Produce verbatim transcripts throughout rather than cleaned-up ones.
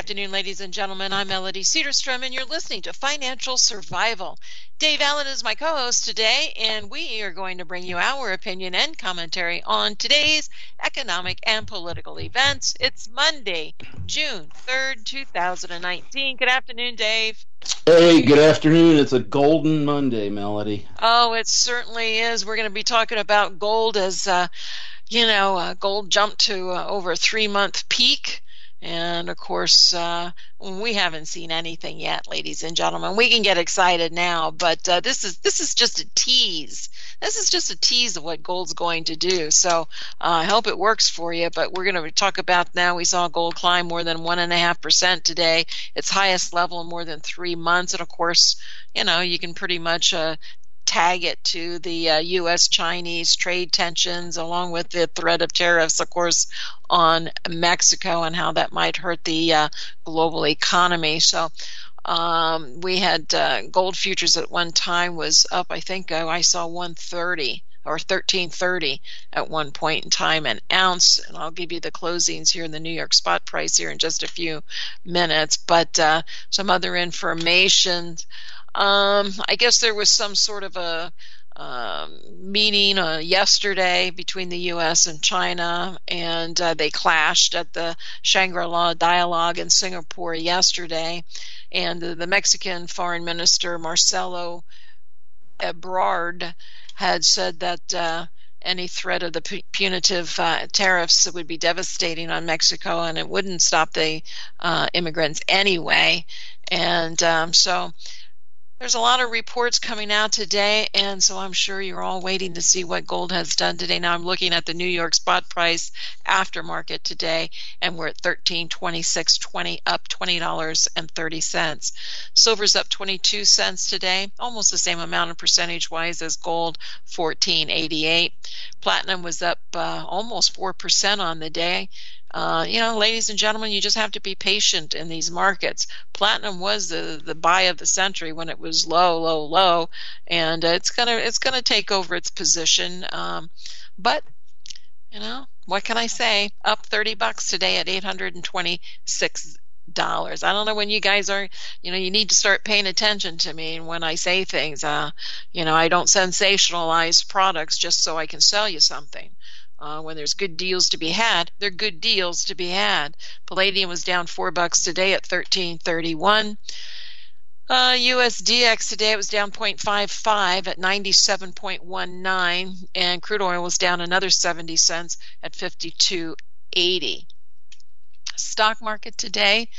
afternoon, ladies and gentlemen. I'm Melody Cedarstrom, and you're listening to Financial Survival. Dave Allen is my co-host today, and we are going to bring you our opinion and commentary on today's economic and political events. It's Monday, June third, two thousand nineteen. Good afternoon, Dave. Hey, good afternoon. It's a golden Monday, Melody. Oh, it certainly is. We're going to be talking about gold as, uh, you know, uh, gold jumped to uh, over a three-month peak. And, of course, uh, we haven't seen anything yet, ladies and gentlemen. We can get excited now, but uh, this is this is just a tease. This is just a tease of what gold's going to do. So uh, I hope it works for you, but we're going to talk about now. We saw gold climb more than one point five percent today, its highest level in more than three months. And, of course, you know, you can pretty much uh, tag it to the uh, U S Chinese trade tensions, along with the threat of tariffs, of course, on Mexico and how that might hurt the uh, global economy. So um, we had uh, gold futures at one time was up, I think uh, I saw one thirty or thirteen thirty at one point in time an ounce, and I'll give you the closings here in the New York spot price here in just a few minutes. But uh, some other information. Um, I guess there was some sort of a um, meeting uh, yesterday between the U S and China, and uh, they clashed at the Shangri-La Dialogue in Singapore yesterday. And uh, the Mexican Foreign Minister Marcelo Ebrard had said that uh, any threat of the punitive uh, tariffs would be devastating on Mexico, and it wouldn't stop the uh, immigrants anyway. And um, so there's a lot of reports coming out today, and so I'm sure you're all waiting to see what gold has done today. Now I'm looking at the New York spot price after market today, and we're at thirteen twenty-six twenty, up twenty dollars and thirty cents. Silver's up twenty-two cents today, almost the same amount of percentage-wise as gold, fourteen eighty-eight. Platinum was up uh, almost four percent on the day. Uh, you know, ladies and gentlemen, you just have to be patient in these markets. Platinum was the, the buy of the century when it was low, low, low, and uh, it's gonna it's gonna take over its position. Um, but you know, what can I say? Up thirty bucks today at eight hundred and twenty-six dollars. I don't know when you guys are. You know, you need to start paying attention to me when I say things. Uh, you know, I don't sensationalize products just so I can sell you something. Uh, when there's good deals to be had, they're good deals to be had. Palladium was down four bucks today at thirteen thirty-one. Uh, U S D X today it was down zero point five five at ninety-seven point one nine, and crude oil was down another seventy cents at fifty-two eighty. Stock market today,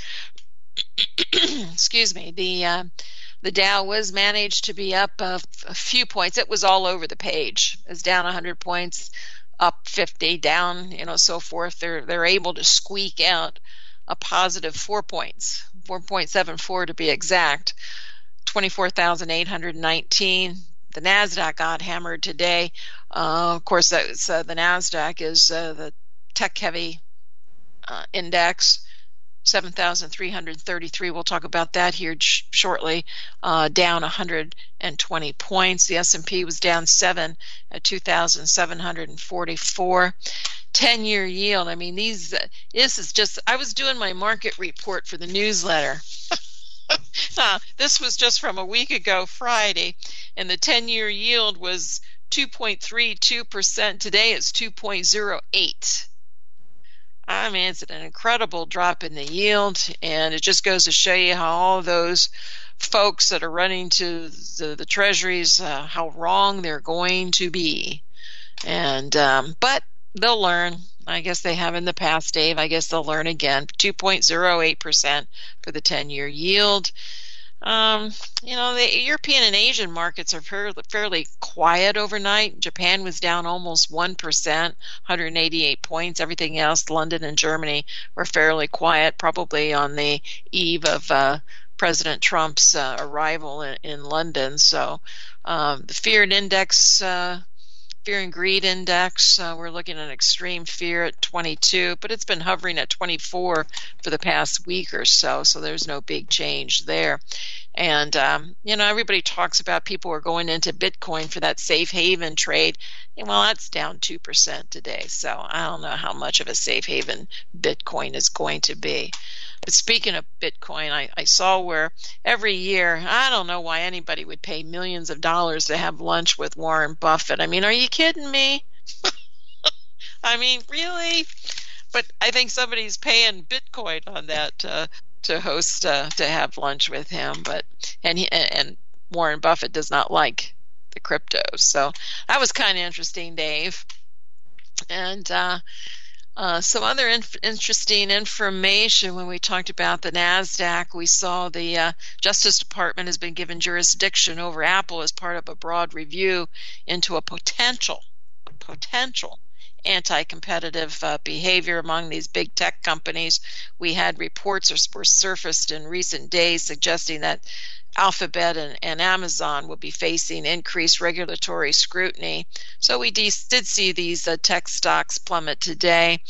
excuse me, the uh, the Dow was managed to be up a, a few points. It was all over the page. It was down one hundred points. Up fifty, down, you know, so forth. They're they're able to squeak out a positive four points, four point seven four to be exact, twenty-four thousand eight hundred nineteen. The Nasdaq got hammered today. Uh, of course, that's, uh, the Nasdaq is uh, the tech-heavy uh, index. seven thousand three hundred thirty-three. We'll talk about that here sh- shortly. Uh, down one hundred twenty points. The S and P was down seven at two thousand seven hundred forty-four. ten-year yield. I mean, these. Uh, this is just. I was doing my market report for the newsletter. uh, this was just from a week ago, Friday, and the ten-year yield was two point three two percent. Today it's two point zero eight. I mean, it's an incredible drop in the yield, and it just goes to show you how all those folks that are running to the, the treasuries, uh, how wrong they're going to be. And um, but they'll learn. I guess they have in the past, Dave. I guess they'll learn again. two point zero eight percent for the ten-year yield. Um, you know, the European and Asian markets are fairly, fairly quiet overnight. Japan was down almost one percent, one hundred eighty-eight points. Everything else, London and Germany, were fairly quiet, probably on the eve of uh, President Trump's uh, arrival in, in London. So um, the fear and index, uh, fear and greed index, uh, we're looking at extreme fear at twenty-two, but it's been hovering at twenty-four for the past week or so, so there's no big change there. And, um, you know, everybody talks about people are going into Bitcoin for that safe haven trade. And, well, that's down two percent today. So I don't know how much of a safe haven Bitcoin is going to be. But speaking of Bitcoin, I, I saw where every year, I don't know why anybody would pay millions of dollars to have lunch with Warren Buffett. I mean, are you kidding me? I mean, really? But I think somebody's paying Bitcoin on that uh, to host, uh, to have lunch with him. But and he, and Warren Buffett does not like the cryptos. So that was kind of interesting, Dave. And uh, uh, some other inf- interesting information when we talked about the NASDAQ, we saw the uh, Justice Department has been given jurisdiction over Apple as part of a broad review into a potential, potential anti-competitive uh, behavior among these big tech companies. We had reports or were surfaced in recent days suggesting that Alphabet and, and Amazon will be facing increased regulatory scrutiny. So we de- did see these uh, tech stocks plummet today.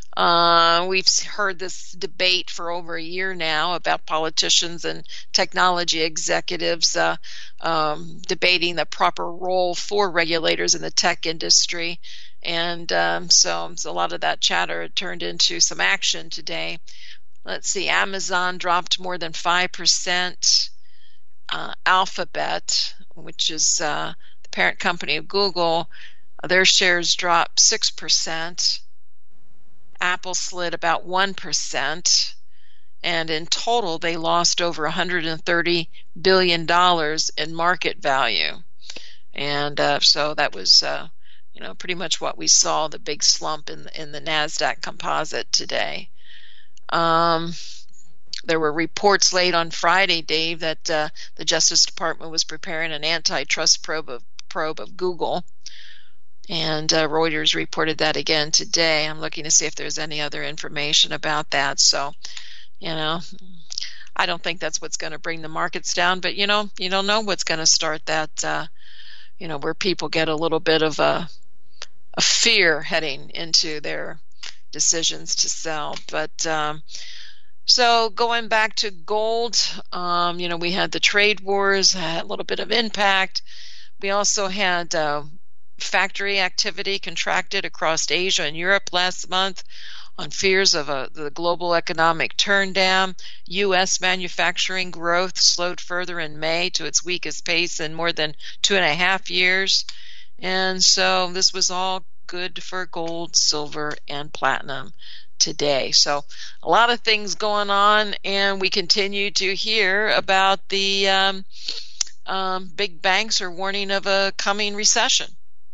Uh, we've heard this debate for over a year now about politicians and technology executives uh, um, debating the proper role for regulators in the tech industry. And um, so, so a lot of that chatter turned into some action today. Let's see, Amazon dropped more than five percent. Uh, Alphabet, which is uh, the parent company of Google, their shares dropped six percent. Apple slid about one percent. And in total, they lost over one hundred thirty billion dollars in market value. And uh, so that was, uh, you know, pretty much what we saw, the big slump in, in the NASDAQ composite today. Um, There were reports late on Friday, Dave, that uh, the Justice Department was preparing an antitrust probe of, probe of Google. And uh, Reuters reported that again today. I'm looking to see if there's any other information about that. So, you know, I don't think that's what's going to bring the markets down. But, you know, you don't know what's going to start that, uh, you know, where people get a little bit of a, a fear heading into their decisions to sell. But, um, So going back to gold, um, you know, we had the trade wars, had a little bit of impact. We also had uh, factory activity contracted across Asia and Europe last month on fears of a, the global economic turndown. U S manufacturing growth slowed further in May to its weakest pace in more than two and a half years. And so this was all good for gold, silver, and platinum today. So a lot of things going on, and we continue to hear about the um, um, big banks are warning of a coming recession.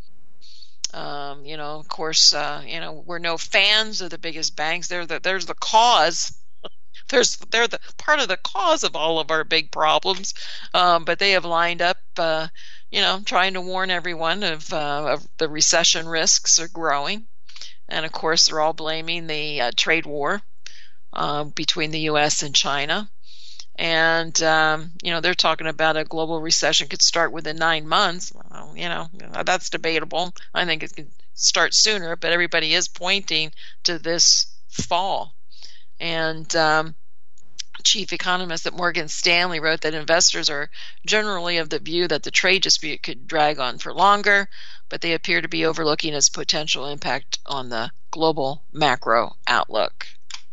Um, you know, of course, uh, you know, we're no fans of the biggest banks. They're the, there's the cause. There's they're the part of the cause of all of our big problems. Um, but they have lined up, uh, you know, trying to warn everyone of, uh, of the recession risks are growing. And, of course, they're all blaming the uh, trade war uh, between the U S and China. And, um, you know, they're talking about a global recession could start within nine months. Well, you know, that's debatable. I think it could start sooner, but everybody is pointing to this fall. And um, chief economist at Morgan Stanley wrote that investors are generally of the view that the trade dispute could drag on for longer, but they appear to be overlooking its potential impact on the global macro outlook.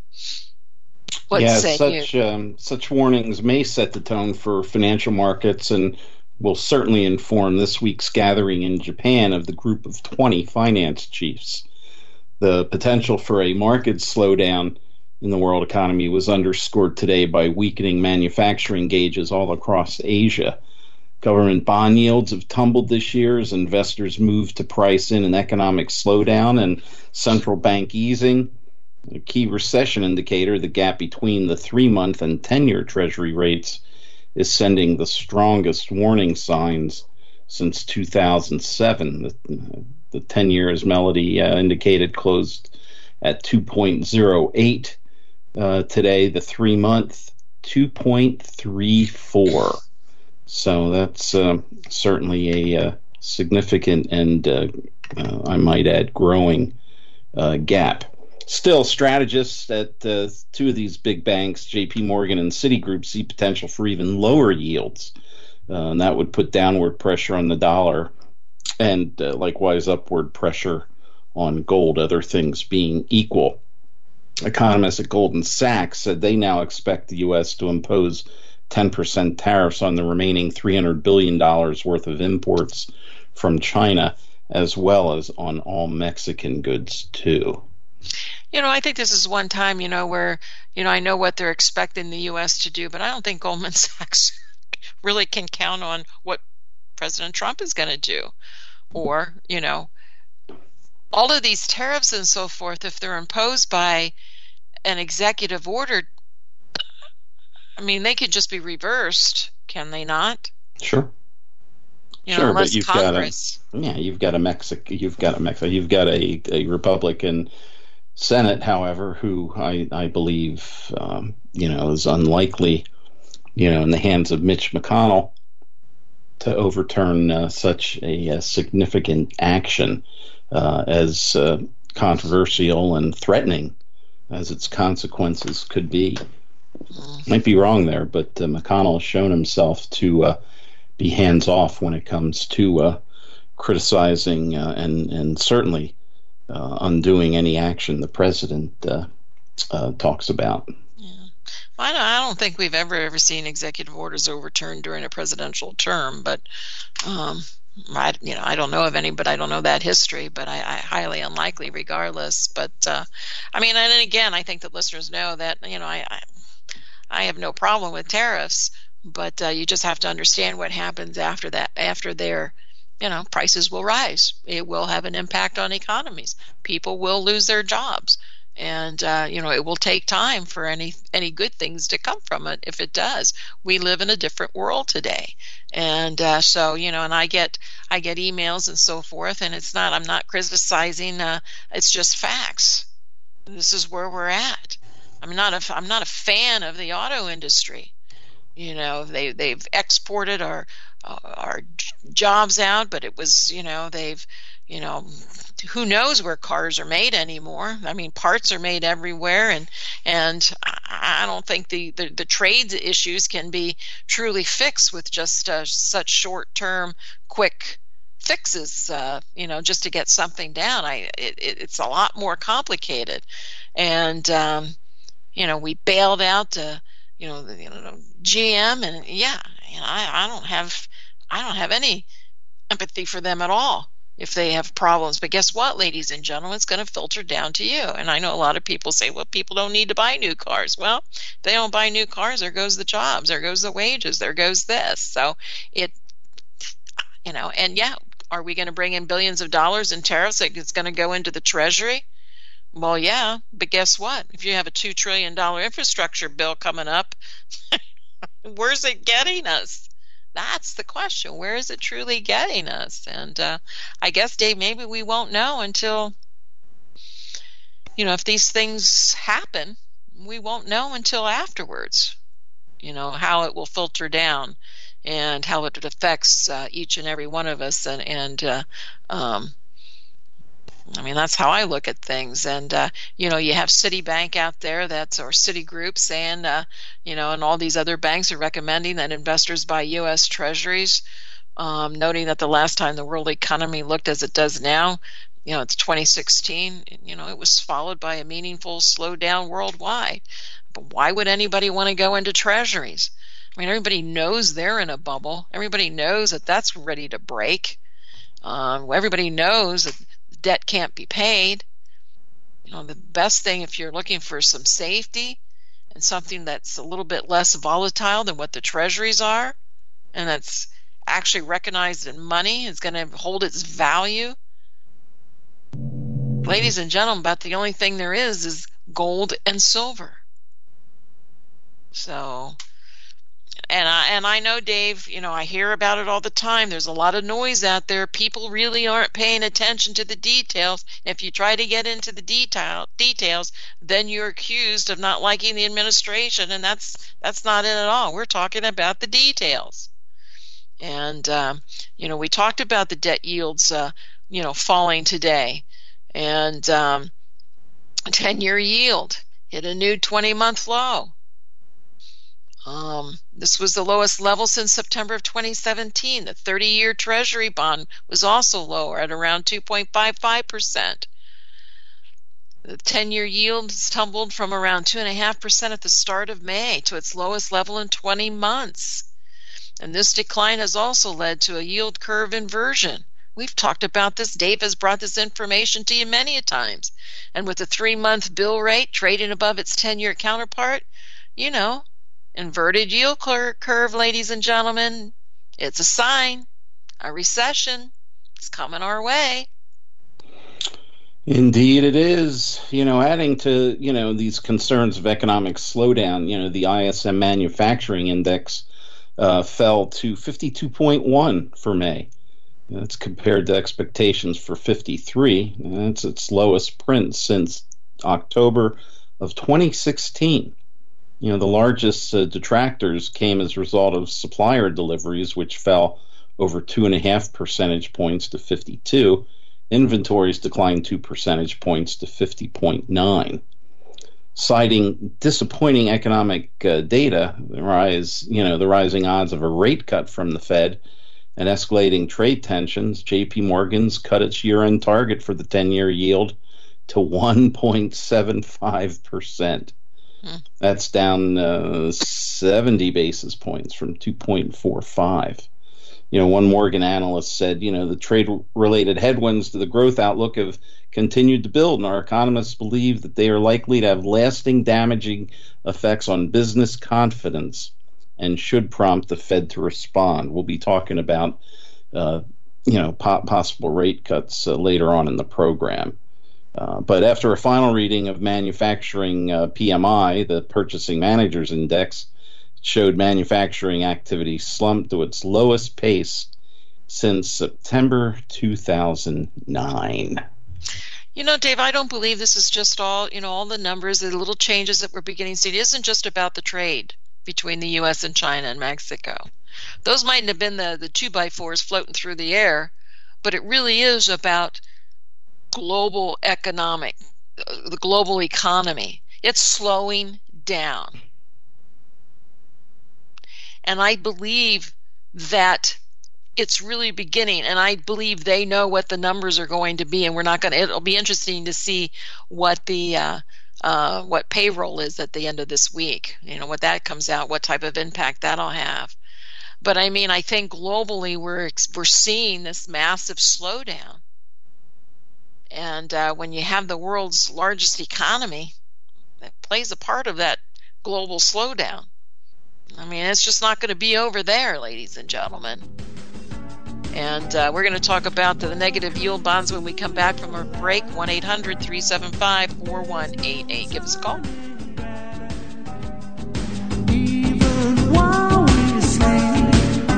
What yeah, say such you? Um, such warnings may set the tone for financial markets and will certainly inform this week's gathering in Japan of the group of twenty finance chiefs. The potential for a market slowdown in the world economy was underscored today by weakening manufacturing gauges all across Asia. Government bond yields have tumbled this year as investors move to price in an economic slowdown and central bank easing. A key recession indicator, the gap between the three-month and ten-year Treasury rates, is sending the strongest warning signs since two thousand seven. The, the ten-year, as Melody uh, indicated, closed at two point oh eight. Uh, today, the three-month, two point three four. So that's uh, certainly a uh, significant and, uh, uh, I might add, growing uh, gap. Still, strategists at uh, two of these big banks, J P Morgan and Citigroup, see potential for even lower yields. Uh, and that would put downward pressure on the dollar and uh, likewise upward pressure on gold, other things being equal. Economists at Goldman Sachs said they now expect the U S to impose ten percent tariffs on the remaining three hundred billion dollars worth of imports from China, as well as on all Mexican goods, too. You know, I think this is one time, you know, where, you know, I know what they're expecting the U S to do, but I don't think Goldman Sachs really can count on what President Trump is going to do. Or, you know, all of these tariffs and so forth, if they're imposed by an executive order, I mean, they could just be reversed, can they not? Sure. You know, sure, unless but you've Congress. got a yeah, you've got a Mexico, you've got a Mexico, you've got a, a Republican Senate, however, who I I believe um, you know is unlikely, you know, in the hands of Mitch McConnell to overturn uh, such a, a significant action uh, as uh, controversial and threatening as its consequences could be. Might be wrong there, but uh, McConnell has shown himself to uh, be hands-off when it comes to uh, criticizing uh, and, and certainly uh, undoing any action the president uh, uh, talks about. Yeah. I don't, I don't think we've ever, ever seen executive orders overturned during a presidential term, but um, I, you know, I don't know of any, but I don't know that history, but I, I highly unlikely regardless. But, uh, I mean, and again, I think that listeners know that, you know, I, I I have no problem with tariffs, but uh, you just have to understand what happens after that. After their, you know, prices will rise. It will have an impact on economies. People will lose their jobs, and uh, you know, it will take time for any any good things to come from it. If it does, we live in a different world today, and uh, so you know, and I get I get emails and so forth, and it's not I'm not criticizing. Uh, it's just facts. This is where we're at. I'm not a I'm not a fan of the auto industry. You know, they they've exported our uh, our jobs out, but it was, you know, they've, you know, who knows where cars are made anymore. I mean, parts are made everywhere, and and I don't think the the, the trade issues can be truly fixed with just uh, such short-term, quick fixes. Uh, you know, just to get something down. I it, it's a lot more complicated, and um, you know, we bailed out, uh, you know, the, you know, G M, and yeah, you know, I, I don't have, I don't have any empathy for them at all if they have problems. But guess what, ladies and gentlemen, it's going to filter down to you. And I know a lot of people say, well, people don't need to buy new cars. Well, if they don't buy new cars, there goes the jobs, there goes the wages, there goes this. So it, you know, and yeah, are we going to bring in billions of dollars in tariffs that it's going to go into the Treasury? Well, yeah, but guess what? If you have a two trillion dollars infrastructure bill coming up, where's it getting us? That's the question. Where is it truly getting us? And uh, I guess, Dave, maybe we won't know until, you know, if these things happen, we won't know until afterwards, you know, how it will filter down and how it affects uh, each and every one of us. And, and uh, um I mean, that's how I look at things. And, uh, you know, you have Citibank out there that's, or Citigroup saying, uh, you know, and all these other banks are recommending that investors buy U S Treasuries, um, noting that the last time the world economy looked as it does now, you know, it's twenty sixteen, you know, it was followed by a meaningful slowdown worldwide. But why would anybody want to go into Treasuries? I mean, everybody knows they're in a bubble. Everybody knows that that's ready to break. Um, everybody knows that debt can't be paid. You know, the best thing if you're looking for some safety and something that's a little bit less volatile than what the treasuries are, and that's actually recognized in money, is going to hold its value. Ladies and gentlemen, about the only thing there is is gold and silver. So, And I, and I know, Dave, you know, I hear about it all the time. There's a lot of noise out there. People really aren't paying attention to the details. If you try to get into the detail details, then you're accused of not liking the administration, and that's that's not it at all. We're talking about the details. And, um, you know, we talked about the debt yields, uh, you know, falling today. And, um, ten-year yield hit a new twenty-month low. Um, this was the lowest level since September of twenty seventeen. The thirty-year Treasury bond was also lower at around two point five five percent. The ten-year yield has tumbled from around two point five percent at the start of May to its lowest level in twenty months. And this decline has also led to a yield curve inversion. We've talked about this. Dave has brought this information to you many a times. And with the three-month bill rate trading above its ten-year counterpart, you know, inverted yield curve, ladies and gentlemen, it's a sign. A recession is coming our way. Indeed it is. You know, adding to, you know, these concerns of economic slowdown, you know, the I S M manufacturing index uh, fell to fifty-two point one for May. That's compared to expectations for fifty-three. That's its lowest print since October of twenty sixteen. You know, the largest uh, detractors came as a result of supplier deliveries, which fell over two and a half percentage points to fifty-two. Inventories declined two percentage points to fifty point nine. Citing disappointing economic uh, data, the rise, you know, the rising odds of a rate cut from the Fed, and escalating trade tensions, J P Morgan's cut its year-end target for the ten-year yield to one point seven five percent. Hmm. That's down uh, seventy basis points from two point four five. You know, one Morgan analyst said, you know, the trade-related headwinds to the growth outlook have continued to build, and our economists believe that they are likely to have lasting damaging effects on business confidence and should prompt the Fed to respond. We'll be talking about, uh, you know, po- possible rate cuts uh, later on in the program. Uh, but after a final reading of manufacturing uh, P M I, the Purchasing Managers Index showed manufacturing activity slumped to its lowest pace since September two thousand nine. You know, Dave, I don't believe this is just all, you know, all the numbers, the little changes that we're beginning to see. It isn't just about the trade between the U S and China and Mexico. Those mightn't have been the, the two-by-fours floating through the air, but it really is about global economic, uh, the global economy. It's slowing down. And I believe that it's really beginning, and I believe they know what the numbers are going to be, and we're not going to, it'll be interesting to see what the, uh, uh, what payroll is at the end of this week, you know, what that comes out, what type of impact that'll have. But I mean, I think globally we're, we're seeing this massive slowdown. And uh, when you have the world's largest economy, that plays a part of that global slowdown. I mean, it's just not going to be over there, ladies and gentlemen. And uh, we're going to talk about the negative yield bonds when we come back from our break. one eight hundred three seven five four one eight eight. Give us a call. Even while we sleep,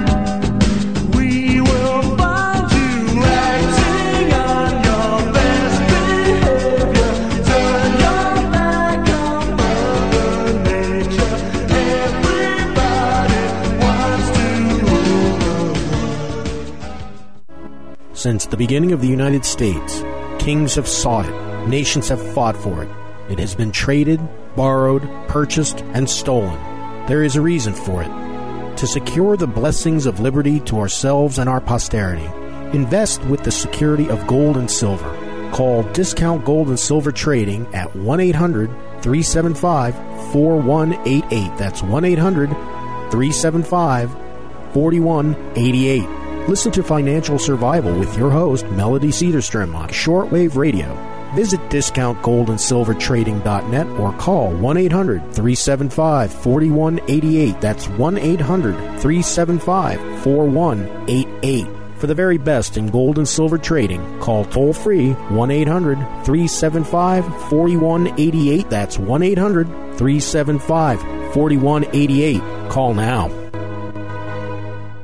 we will find you acting on your best behavior. Turn your back on Mother Nature. Everybody wants to rule the world. Since the beginning of the United States, kings have sought it, nations have fought for it. It has been traded, borrowed, purchased, and stolen. There is a reason for it. To secure the blessings of liberty to ourselves and our posterity, invest with the security of gold and silver. Call Discount Gold and Silver Trading at one eight hundred three seven five four one eight eight. That's one eight hundred three seven five four one eight eight. Listen to Financial Survival with your host, Melody Cedarstrom, on shortwave radio. Visit discount gold and silver trading dot net or call one eight hundred three seven five four one eight eight. That's one eight hundred three seven five four one eight eight. For the very best in gold and silver trading, call toll-free one eight hundred three seven five four one eight eight. That's one eight hundred three seven five four one eight eight. Call now.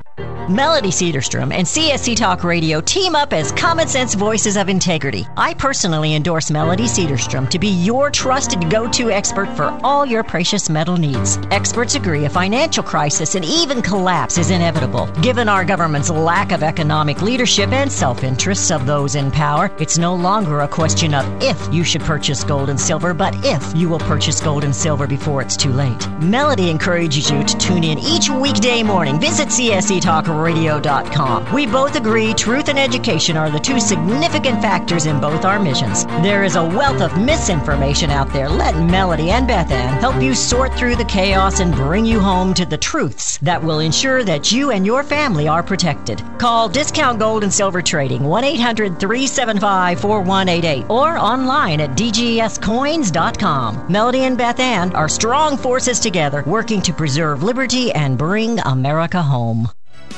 Melody Cedarstrom and C S C Talk Radio team up as common sense voices of integrity. I personally endorse Melody Cedarstrom to be your trusted go-to expert for all your precious metal needs. Experts agree a financial crisis and even collapse is inevitable. Given our government's lack of economic leadership and self-interests of those in power, it's no longer a question of if you should purchase gold and silver, but if you will purchase gold and silver before it's too late. Melody encourages you to tune in each weekday morning. Visit C S C Talk Radio dot com. We both agree truth and education are the two significant factors in both our missions. There is a wealth of misinformation out there. Let Melody and Beth Ann help you sort through the chaos and bring you home to the truths that will ensure that you and your family are protected. Call Discount Gold and Silver Trading, one eight hundred three seven five four one eight eight, or online at D G S coins dot com. Melody and Beth Ann are strong forces together, working to preserve liberty and bring America home.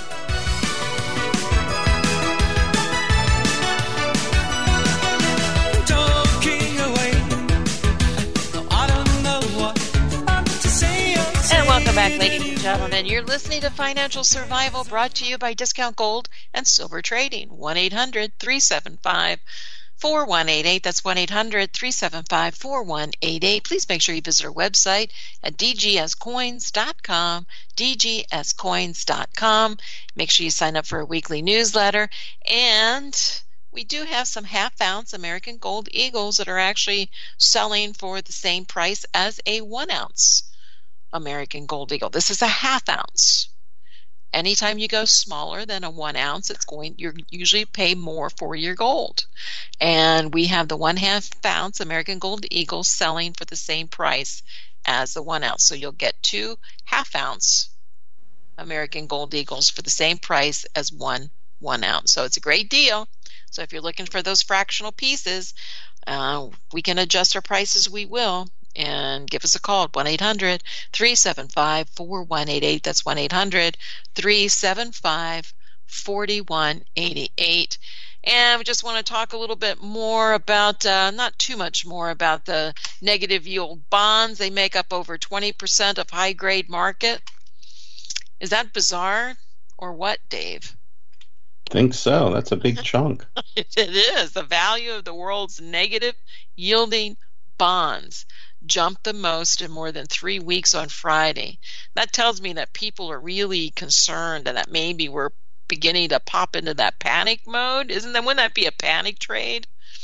Welcome back, ladies and gentlemen. You're listening to Financial Survival, brought to you by Discount Gold and Silver Trading. one eight hundred three seven five four one eight eight. That's one eight hundred three seven five four one eight eight. Please make sure you visit our website at D G S coins dot com, D G S coins dot com. Make sure you sign up for a weekly newsletter. And we do have some half-ounce American Gold Eagles that are actually selling for the same price as a one-ounce American Gold Eagle. This is a half ounce. Anytime you go smaller than a one ounce, it's going, you usually pay more for your gold. And we have the one half ounce American Gold Eagle selling for the same price as the one ounce. So you'll get two half ounce American Gold Eagles for the same price as one one ounce. So it's a great deal. So if you're looking for those fractional pieces, uh, we can adjust our prices. We will. And give us a call at one eight hundred three seven five four one eight eight. That's one eight hundred three seven five four one eight eight. And we just want to talk a little bit more about, uh, not too much more, about the negative yield bonds. They make up over twenty percent of high-grade market. Is that bizarre or what, Dave? Think so. That's a big chunk. It is. The value of the world's negative yielding bonds jumped the most in more than three weeks on Friday. That tells me that people are really concerned and that maybe we're beginning to pop into that panic mode. Isn't that, wouldn't that be a panic trade?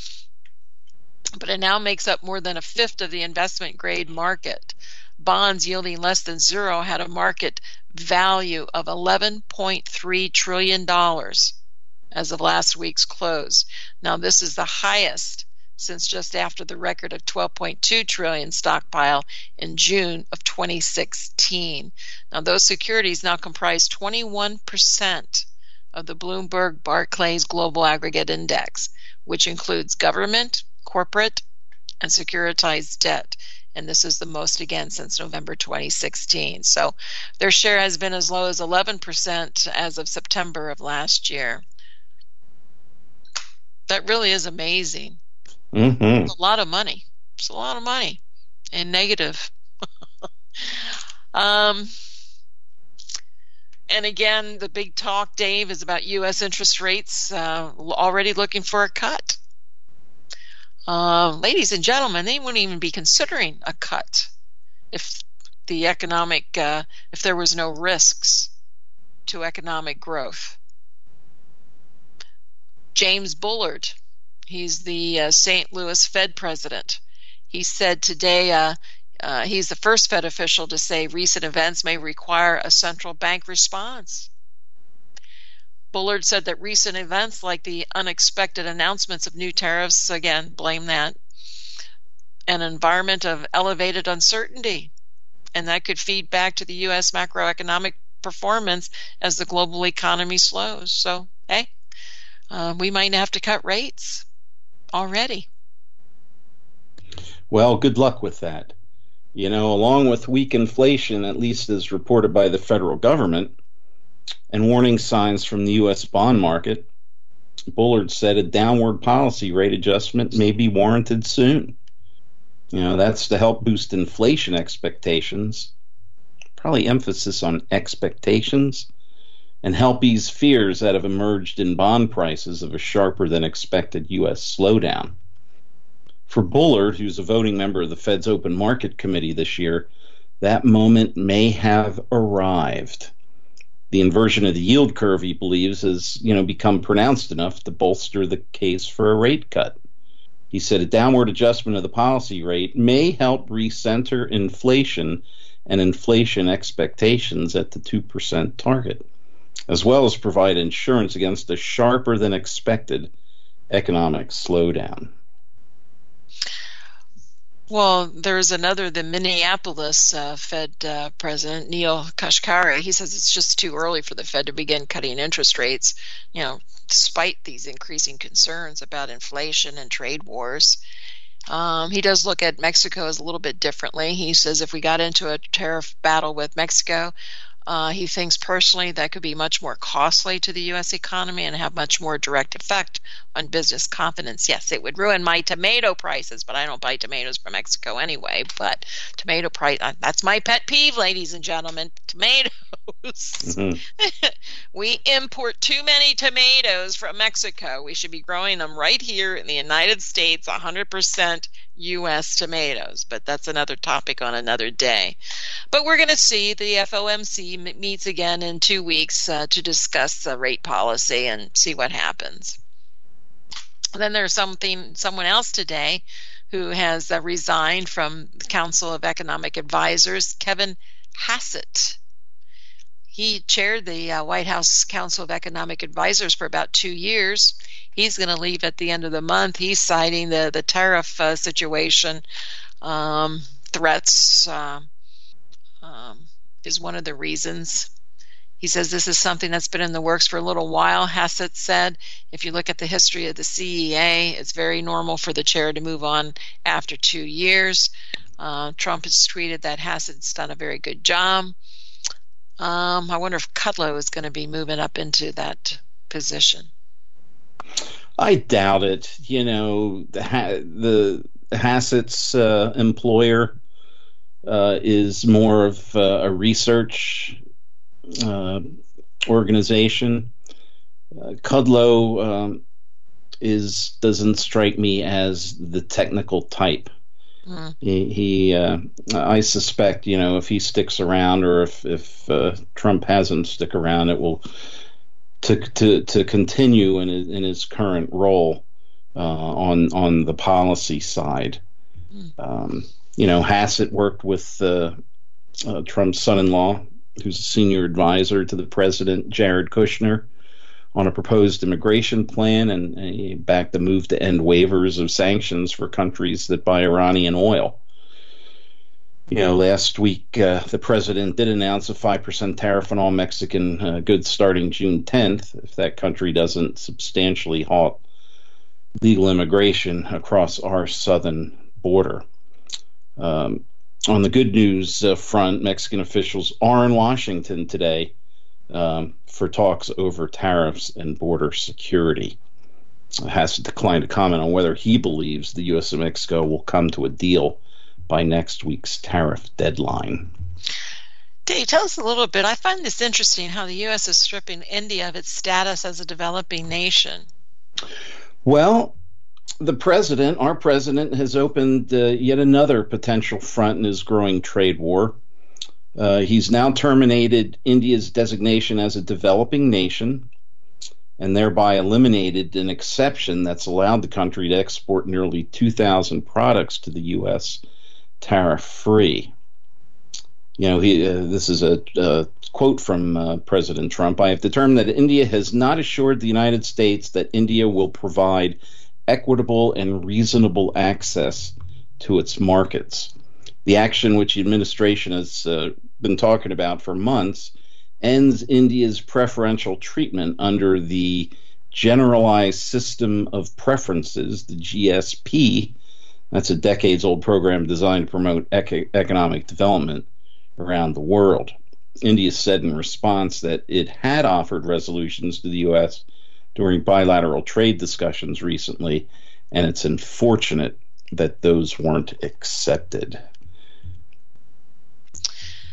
But it now makes up more than a fifth of the investment grade market. Bonds yielding less than zero had a market value of eleven point three trillion dollars as of last week's close. Now, this is the highest since just after the record of twelve point two trillion dollars stockpile in June of twenty sixteen. Now, those securities now comprise twenty-one percent of the Bloomberg Barclays Global Aggregate Index, which includes government, corporate, and securitized debt. And this is the most, again, since November twenty sixteen. So their share has been as low as eleven percent as of September of last year. That really is amazing. Mm-hmm. It's a lot of money. It's a lot of money and negative. um, and again, the big talk, Dave, is about U S interest rates uh, already looking for a cut. Uh, ladies and gentlemen, they wouldn't even be considering a cut if the economic, uh, if there was no risks to economic growth. James Bullard, he's the uh, Saint Louis Fed president. He said today uh, uh, he's the first Fed official to say recent events may require a central bank response. Bullard said that recent events like the unexpected announcements of new tariffs, again, blame that, an environment of elevated uncertainty, and that could feed back to the U S macroeconomic performance as the global economy slows. So, hey, uh, we might have to cut rates already. Well, good luck with that. You know, along with weak inflation, at least as reported by the federal government, and warning signs from the U S bond market, Bullard said a downward policy rate adjustment may be warranted soon. You know, that's to help boost inflation expectations, probably emphasis on expectations, and help ease fears that have emerged in bond prices of a sharper than expected U S slowdown. For Bullard, who's a voting member of the Fed's Open Market Committee this year, that moment may have arrived. The inversion of the yield curve, he believes, has, you know, become pronounced enough to bolster the case for a rate cut. He said a downward adjustment of the policy rate may help recenter inflation and inflation expectations at the two percent target, as well as provide insurance against a sharper than expected economic slowdown. Well, there's another, the Minneapolis uh, Fed uh, president, Neil Kashkari. He says it's just too early for the Fed to begin cutting interest rates, you know, despite these increasing concerns about inflation and trade wars. Um, he does look at Mexico as a little bit differently. He says if we got into a tariff battle with Mexico, Uh, he thinks personally that could be much more costly to the U S economy and have much more direct effect on business confidence. Yes, it would ruin my tomato prices, but I don't buy tomatoes from Mexico anyway. But tomato price, uh, that's my pet peeve, ladies and gentlemen, tomatoes. Mm-hmm. We import too many tomatoes from Mexico. We should be growing them right here in the United States, one hundred percent U S tomatoes, but that's another topic on another day. But we're going to see the F O M C meets again in two weeks uh, to discuss the rate policy and see what happens. And then there's something, someone else today who has uh, resigned from the Council of Economic Advisors, Kevin Hassett. He chaired the uh, White House Council of Economic Advisors for about two years. He's going to leave at the end of the month. He's citing the, the tariff uh, situation. Um, threats uh, um, is one of the reasons. He says this is something that's been in the works for a little while, Hassett said. If you look at the history of the C E A, it's very normal for the chair to move on after two years. Uh, Trump has tweeted that Hassett's done a very good job. Um, I wonder if Kudlow is going to be moving up into that position. I doubt it. You know, the the Hassett's uh, employer uh, is more of uh, a research uh, organization. Uh, Kudlow um, is doesn't strike me as the technical type. Mm. He, he uh, I suspect, you know, if he sticks around, or if if uh, Trump has him stick around, it will. To, to to continue in his, in his current role uh, on on the policy side. Um, you know, Hassett worked with uh, uh, Trump's son-in-law, who's a senior advisor to the president, Jared Kushner, on a proposed immigration plan, and, and he backed the move to end waivers of sanctions for countries that buy Iranian oil. You know, last week uh, the president did announce a five percent tariff on all Mexican uh, goods starting June tenth if that country doesn't substantially halt legal immigration across our southern border. Um, on the good news uh, front, Mexican officials are in Washington today um, for talks over tariffs and border security. Hassett declined to comment on whether he believes the U S and Mexico will come to a deal by next week's tariff deadline. Dave, tell us a little bit. I find this interesting how the U S is stripping India of its status as a developing nation. Well, the president, our president, has opened uh, yet another potential front in his growing trade war. Uh, he's now terminated India's designation as a developing nation and thereby eliminated an exception that's allowed the country to export nearly two thousand products to the U S tariff-free. You know, he, uh, this is a, a quote from uh, President Trump. I have determined that India has not assured the United States that India will provide equitable and reasonable access to its markets. The action, which the administration has uh, been talking about for months, ends India's preferential treatment under the Generalized System of Preferences, the G S P. That's a decades-old program designed to promote ec- economic development around the world. India said in response that it had offered resolutions to the U S during bilateral trade discussions recently, and it's unfortunate that those weren't accepted.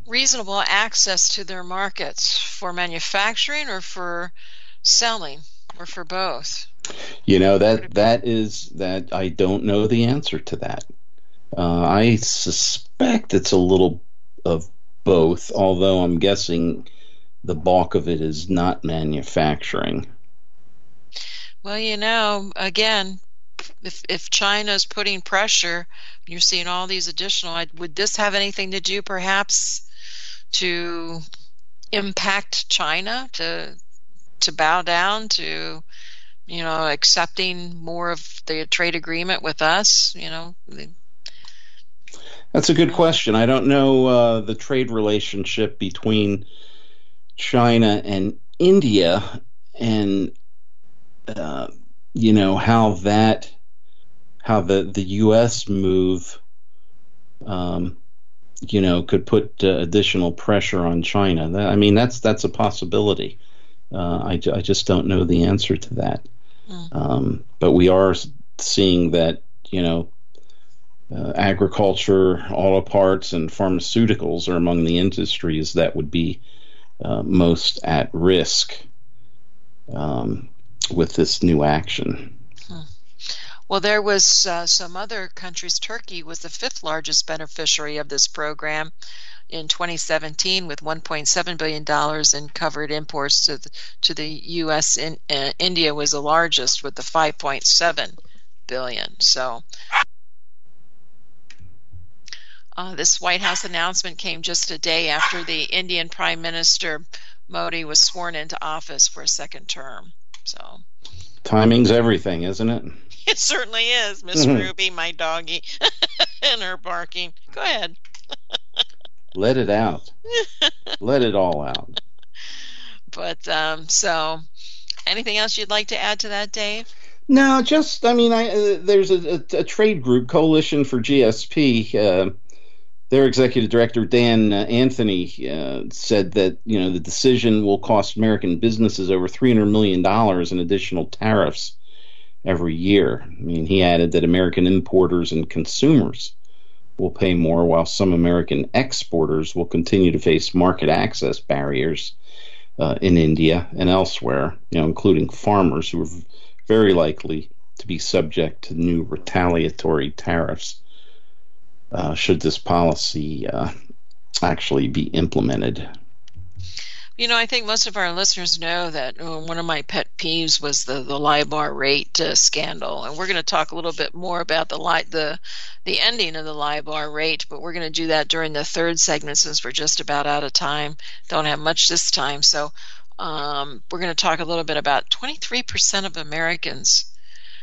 reasonable access to their markets for manufacturing or for selling or for both? You know, that that is that I don't know the answer to that. Uh, I suspect it's a little of both, although I'm guessing the bulk of it is not manufacturing. Well, you know, again, if if China's putting pressure, you're seeing all these additional, would this have anything to do perhaps to impact China to to bow down to, you know, accepting more of the trade agreement with us? You know, that's a good question. I don't know uh, the trade relationship between China and India, and uh, you know how that how the the U S move, um, you know, could put uh, additional pressure on China. That, I mean, that's that's a possibility. Uh, I, I just don't know the answer to that. Mm. Um, but we are seeing that, you know, uh, agriculture, auto parts, and pharmaceuticals are among the industries that would be uh, most at risk um, with this new action. Hmm. Well, there was uh, some other countries. Turkey was the fifth largest beneficiary of this program in twenty seventeen, with one point seven billion dollars in covered imports to the, to the U S. In, uh, India was the largest with the five point seven billion dollars. So uh, this White House announcement came just a day after the Indian Prime Minister Modi was sworn into office for a second term. So timing's everything, isn't it? It certainly is, Miss mm-hmm. Ruby, my doggie, and her barking. Go ahead. Let it out. Let it all out. But um, so, anything else you'd like to add to that, Dave? No, just I mean, I, uh, there's a, a, a trade group, Coalition for G S P. Uh, their executive director Dan uh, Anthony uh, said that you know the decision will cost American businesses over three hundred million dollars in additional tariffs every year. I mean, he added that American importers and consumers will pay more, while some American exporters will continue to face market access barriers uh, in India and elsewhere, you know, including farmers who are v- very likely to be subject to new retaliatory tariffs uh, should this policy uh, actually be implemented. You know, I think most of our listeners know that uh, one of my pet peeves was the, the LIBOR rate uh, scandal, and we're going to talk a little bit more about the li- the the ending of the LIBOR rate, but we're going to do that during the third segment since we're just about out of time. Don't have much this time, so um, we're going to talk a little bit about twenty-three percent of Americans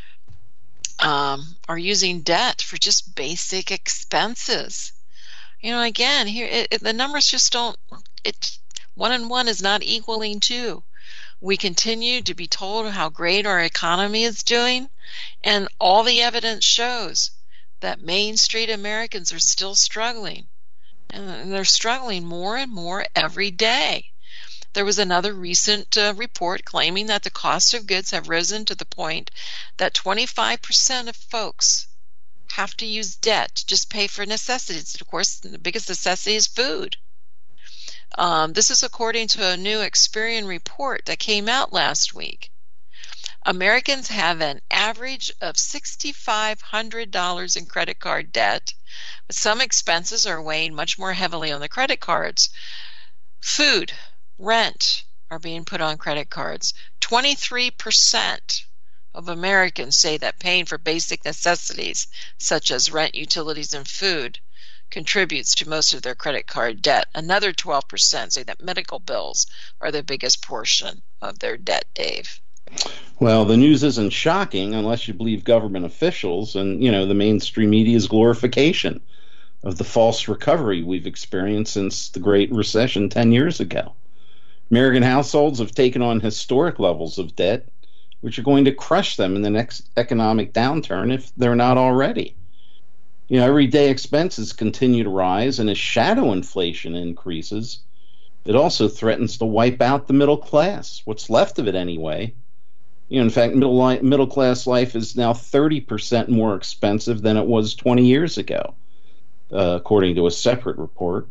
um, are using debt for just basic expenses. You know, again, here it, it, the numbers just don't. It one and one is not equaling two. We continue to be told how great our economy is doing, and all the evidence shows that Main Street Americans are still struggling, and they're struggling more and more every day. There was another recent uh, report claiming that the cost of goods have risen to the point that twenty-five percent of folks have to use debt to just pay for necessities. Of course, the biggest necessity is food. Um, this is according to a new Experian report that came out last week. Americans have an average of six thousand five hundred dollars in credit card debt, but some expenses are weighing much more heavily on the credit cards. Food, rent are being put on credit cards. twenty-three percent of Americans say that paying for basic necessities such as rent, utilities, and food contributes to most of their credit card debt. Another twelve percent say that medical bills are the biggest portion of their debt, Dave. Well, the news isn't shocking unless you believe government officials and, you know, the mainstream media's glorification of the false recovery we've experienced since the Great Recession ten years ago. American households have taken on historic levels of debt, which are going to crush them in the next economic downturn if they're not already. You know, everyday expenses continue to rise, and as shadow inflation increases, it also threatens to wipe out the middle class, what's left of it anyway. You know, in fact, middle li- middle class life is now thirty percent more expensive than it was twenty years ago, uh, according to a separate report.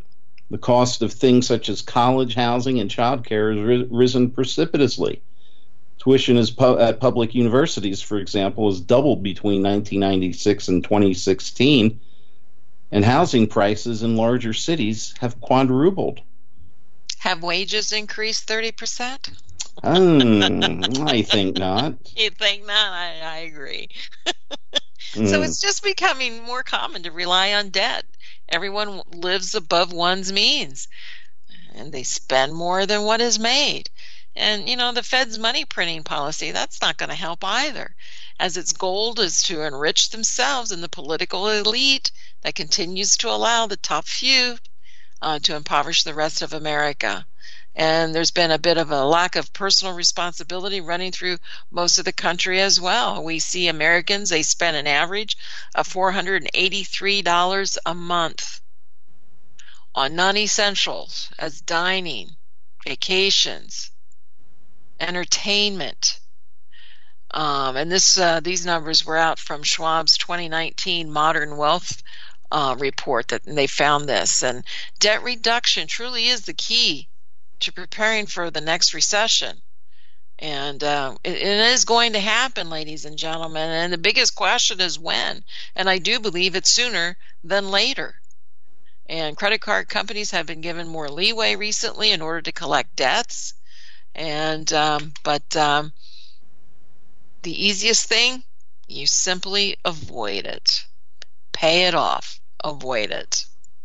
The cost of things such as college, housing, and childcare has ri- risen precipitously. Tuition is pu- at public universities, for example, has doubled between nineteen ninety-six and twenty sixteen, and housing prices in larger cities have quadrupled. Have wages increased thirty percent? um, I think not. You think not? I, I agree. mm. So it's just becoming more common to rely on debt. Everyone lives above one's means, and they spend more than what is made. And, you know, the Fed's money printing policy, that's not going to help either, as its goal is to enrich themselves and the political elite that continues to allow the top few uh, to impoverish the rest of America. And there's been a bit of a lack of personal responsibility running through most of the country as well. We see Americans, they spend an average of four hundred eighty-three dollars a month on non-essentials as dining, vacations, entertainment. Um, and this uh, these numbers were out from Schwab's twenty nineteen Modern Wealth uh, report, that they found this. And debt reduction truly is the key to preparing for the next recession. And uh, it, it is going to happen, ladies and gentlemen. And the biggest question is when. And I do believe it's sooner than later. And credit card companies have been given more leeway recently in order to collect debts. And um, but um, the easiest thing, you simply avoid it. Pay it off. Avoid it.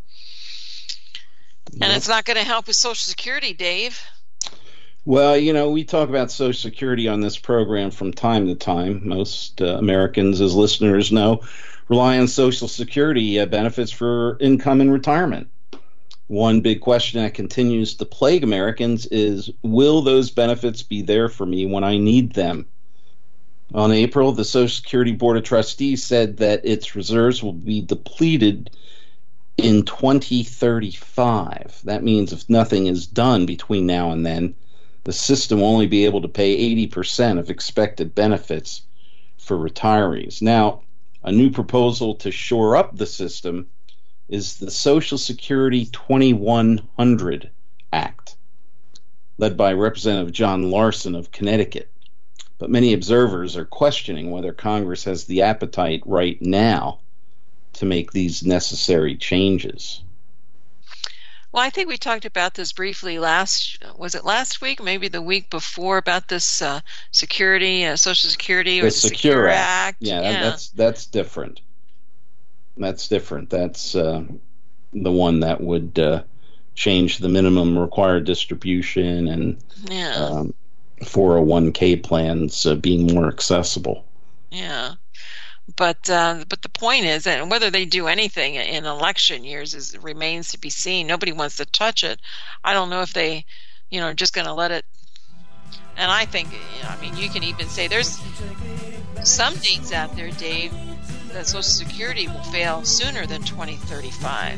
And it's not going to help with Social Security, Dave. Well, you know, we talk about Social Security on this program from time to time. Most uh, Americans, as listeners know, rely on Social Security uh, benefits for income and retirement. One big question that continues to plague Americans is, will those benefits be there for me when I need them? On April, the Social Security Board of Trustees said that its reserves will be depleted in twenty thirty-five. That means if nothing is done between now and then, the system will only be able to pay eighty percent of expected benefits for retirees. Now, a new proposal to shore up the system is the Social Security twenty-one hundred Act, led by Representative John Larson of Connecticut. But many observers are questioning whether Congress has the appetite right now to make these necessary changes. Well, I think we talked about this briefly last, was it last week, maybe the week before, about this uh, security, uh, Social Security, or the, the Secure, Secure Act. Act. Yeah, yeah. That, that's that's different. That's different. That's uh, the one that would uh, change the minimum required distribution and yeah. um, four oh one k plans uh, being more accessible. Yeah. But uh, but the point is, and whether they do anything in election years is remains to be seen. Nobody wants to touch it. I don't know if they, you know, are just going to let it. And I think, you know, I mean, you can even say there's some dates out there, Dave, that Social Security will fail sooner than twenty thirty-five.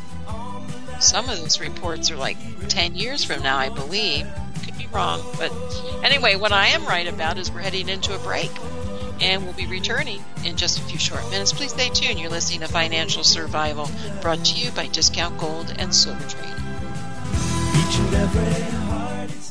Some of those reports are like ten years from now, I believe. Could be wrong, but anyway, what I am right about is we're heading into a break. And we'll be returning in just a few short minutes. Please stay tuned. You're listening to Financial Survival, brought to you by Discount Gold and Silver Trading. Each and every heart is...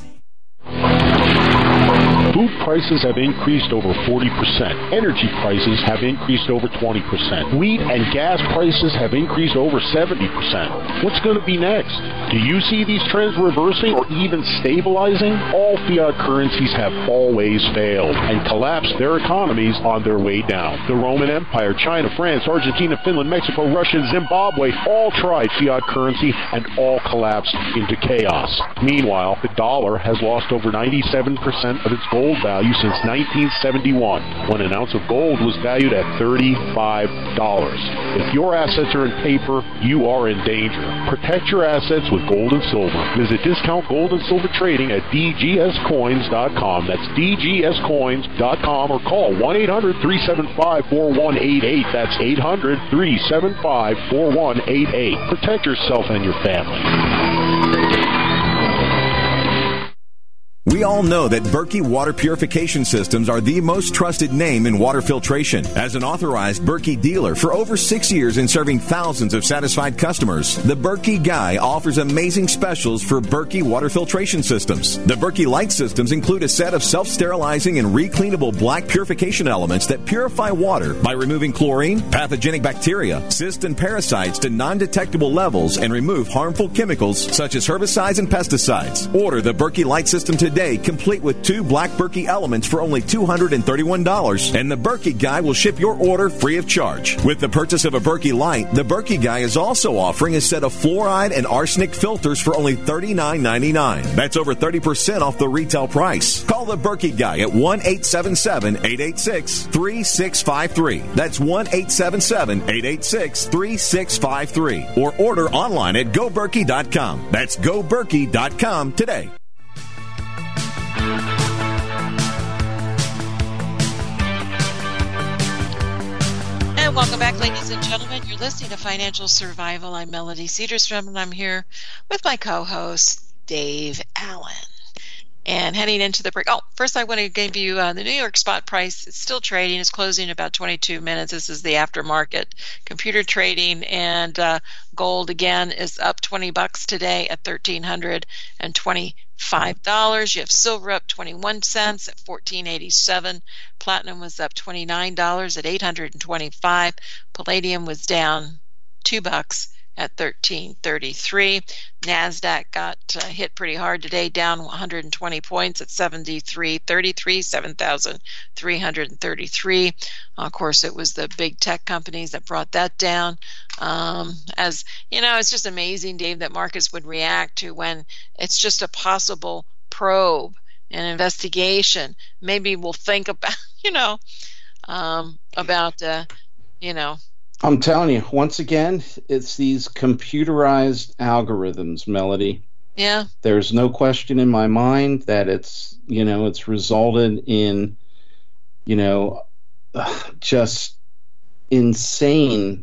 Food prices have increased over forty percent. Energy prices have increased over twenty percent. Wheat and gas prices have increased over seventy percent. What's going to be next? Do you see these trends reversing or even stabilizing? All fiat currencies have always failed and collapsed their economies on their way down. The Roman Empire, China, France, Argentina, Finland, Mexico, Russia, and Zimbabwe all tried fiat currency and all collapsed into chaos. Meanwhile, the dollar has lost over ninety-seven percent of its gold value since nineteen seventy-one, when an ounce of gold was valued at thirty-five dollars. If your assets are in paper, you are in danger. Protect your assets with gold and silver. Visit Discount Gold and Silver Trading at d g s coins dot com. That's d g s coins dot com, or call one eight hundred, three seven five, four one eight eight. That's eight hundred, three seven five, four one eight eight. Protect yourself and your family. We all know that Berkey Water Purification Systems are the most trusted name in water filtration. As an authorized Berkey dealer for over six years and serving thousands of satisfied customers, the Berkey Guy offers amazing specials for Berkey water filtration systems. The Berkey Light systems include a set of self-sterilizing and recleanable black purification elements that purify water by removing chlorine, pathogenic bacteria, cysts, and parasites to non-detectable levels and remove harmful chemicals such as herbicides and pesticides. Order the Berkey Light system today, complete with two black Berkey elements for only two hundred thirty-one dollars, and the Berkey Guy will ship your order free of charge. With the purchase of a Berkey Light, the Berkey Guy is also offering a set of fluoride and arsenic filters for only thirty-nine ninety-nine. That's over thirty percent off the retail price. Call the Berkey Guy at one eight seven seven, eight eight six, three six five three. That's one eight seven seven, eight eight six, three six five three. Or order online at go berkey dot com. That's go berkey dot com today. And welcome back, ladies and gentlemen. You're listening to Financial Survival. I'm Melody Cedarstrom, and I'm here with my co-host, Dave Allen. And heading into the break, oh, first I want to give you uh, the New York spot price. It's still trading. It's closing in about twenty-two minutes. This is the aftermarket computer trading, and uh, gold again is up twenty bucks today at thirteen hundred twenty-five dollars. You have silver up twenty-one cents at fourteen eighty-seven. Platinum was up twenty-nine dollars at eight hundred twenty-five. Palladium was down two bucks at thirteen thirty-three. NASDAQ got uh, hit pretty hard today, down one hundred twenty points at seventy-three thirty-three, seven thousand three hundred thirty-three. Uh, of course, it was the big tech companies that brought that down. Um, as you know, it's just amazing, Dave, that markets would react to when it's just a possible probe, an investigation. Maybe we'll think about, you know, um, about, uh, you know, I'm telling you, once again, it's these computerized algorithms, Melody. Yeah. There's no question in my mind that it's, you know, it's resulted in, you know, just insane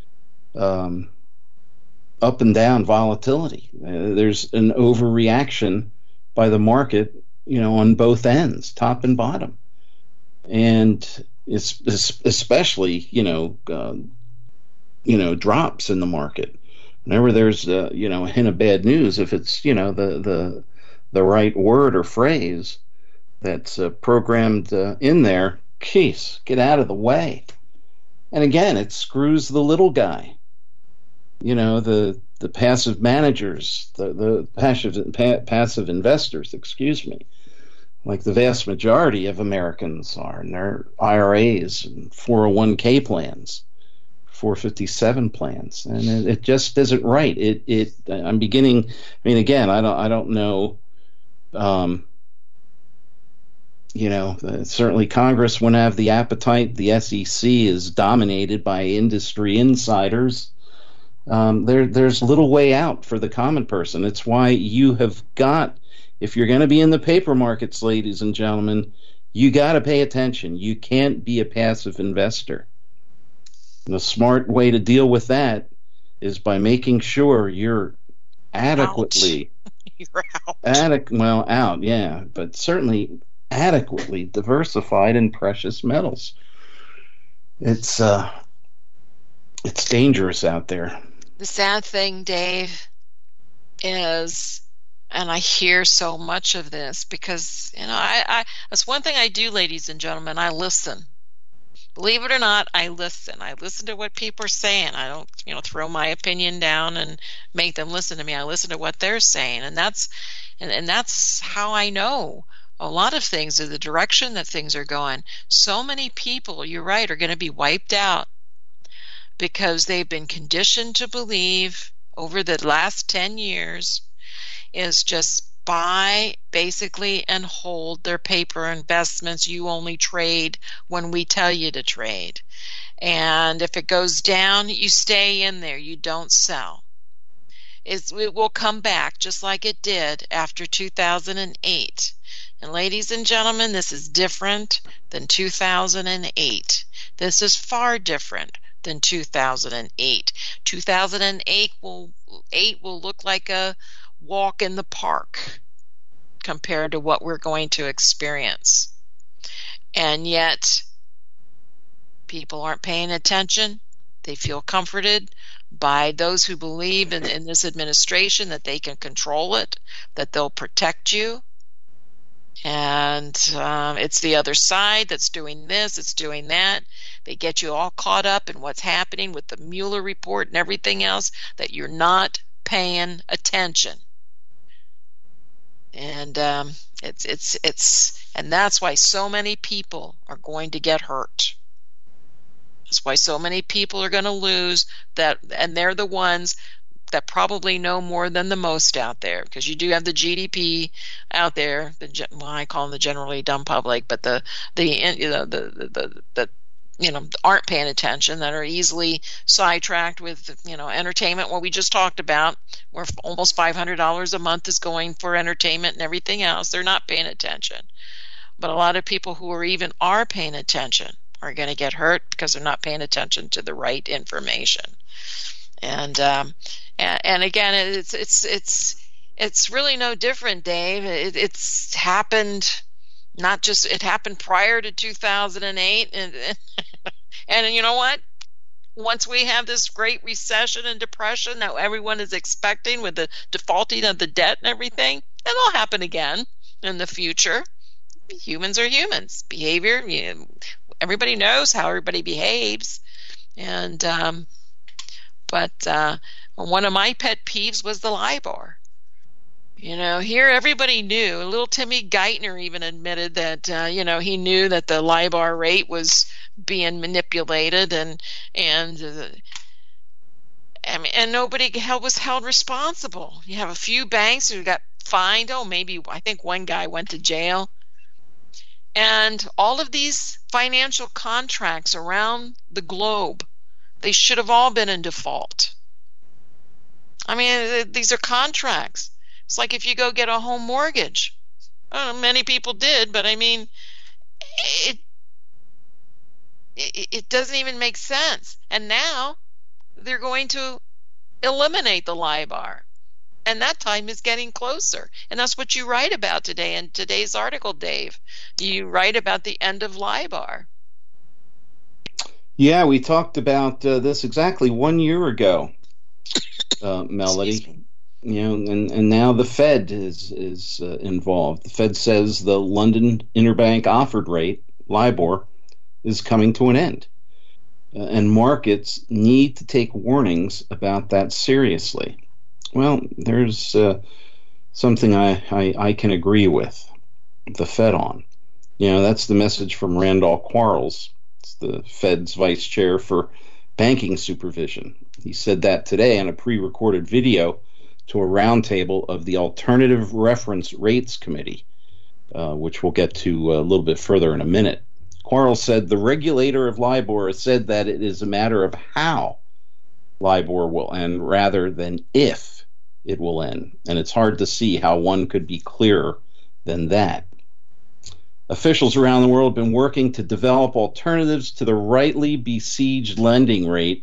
um, up and down volatility. Uh, there's an overreaction by the market, you know, on both ends, top and bottom. And it's, it's especially, you know, uh, you know, drops in the market. Whenever there's, uh, you know, a hint of bad news, if it's, you know, the the, the right word or phrase that's uh, programmed uh, in there, geez, get out of the way. And again, it screws the little guy. You know, the the passive managers, the, the passive, pa- passive investors, excuse me, like the vast majority of Americans are in their I R As and four oh one k plans. four fifty-seven plans, and it, it just isn't right. It it I'm beginning. I mean, again, I don't I don't know. Um, you know, uh, certainly Congress wouldn't have the appetite. The S E C is dominated by industry insiders. Um, there there's little way out for the common person. It's why you have got, if you're going to be in the paper markets, ladies and gentlemen, you got to pay attention. You can't be a passive investor. And the smart way to deal with that is by making sure you're adequately, you're out. Adequ- well, out, yeah, but certainly adequately diversified in precious metals. It's uh, it's dangerous out there. The sad thing, Dave, is, and I hear so much of this because, you know, I, I that's one thing I do, ladies and gentlemen, I listen. Believe it or not, I listen. I listen to what people are saying. I don't, you know, throw my opinion down and make them listen to me. I listen to what they're saying, and that's, and, and that's how I know a lot of things, are the direction that things are going. So many people, you're right, are going to be wiped out because they've been conditioned to believe over the last ten years is just buy basically and hold their paper investments. You only trade when we tell you to trade. And if it goes down, you stay in there. You don't sell. It's, it will come back just like it did after two thousand eight. And ladies and gentlemen, this is different than two thousand eight. This is far different than two thousand eight. two thousand eight will, eight will look like a walk in the park. compared to what we're going to experience. And yet, people aren't paying attention. They feel comforted by those who believe in, in this administration that they can control it, that they'll protect you. And um, it's the other side that's doing this, it's doing that. They get you all caught up in what's happening with the Mueller report and everything else, that you're not paying attention. And um, it's it's it's and that's why so many people are going to get hurt. That's why so many people are going to lose that, and they're the ones that probably know more than the most out there, because you do have the G D P out there. The well, I call them the generally dumb public, but the the you know the the the, the you know aren't paying attention, that are easily sidetracked with you know entertainment. What we just talked about, where almost five hundred dollars a month is going for entertainment and everything else. They're not paying attention. But a lot of people who are even are paying attention are going to get hurt because they're not paying attention to the right information. And um, and, and again, it's it's it's it's really no different, Dave. It, it's happened. Not just it happened prior to two thousand eight, and and you know what? Once we have this great recession and depression that everyone is expecting, with the defaulting of the debt and everything, it'll happen again in the future. Humans are humans. Behavior, you know, everybody knows how everybody behaves, and um, but uh, one of my pet peeves was the LIBOR. You know, here everybody knew. Little Timmy Geithner even admitted that, uh, you know, he knew that the LIBOR rate was being manipulated, and and uh, I mean, and nobody held, was held responsible. You have a few banks who got fined. Oh, maybe I think one guy went to jail. And all of these financial contracts around the globe, they should have all been in default. I mean, these are contracts. It's like if you go get a home mortgage. I don't know, many people did, but I mean, it, it it doesn't even make sense. And now they're going to eliminate the LIBOR. And that time is getting closer. And that's what you write about today in today's article, Dave. You write about the end of LIBOR. Yeah, we talked about uh, this exactly one year ago, uh, Melody. You know, and, and now the Fed is is uh, involved. The Fed says the London Interbank Offered Rate, LIBOR, is coming to an end. Uh, and markets need to take warnings about that seriously. Well, there's uh, something I, I, I can agree with the Fed on. You know, that's the message from Randall Quarles, it's the Fed's vice chair for banking supervision. He said that today on a pre-recorded video to a roundtable of the Alternative Reference Rates Committee, uh, which we'll get to a little bit further in a minute. Quarles said the regulator of LIBOR has said that it is a matter of how LIBOR will end rather than if it will end, and it's hard to see how one could be clearer than that. Officials around the world have been working to develop alternatives to the rightly besieged lending rate,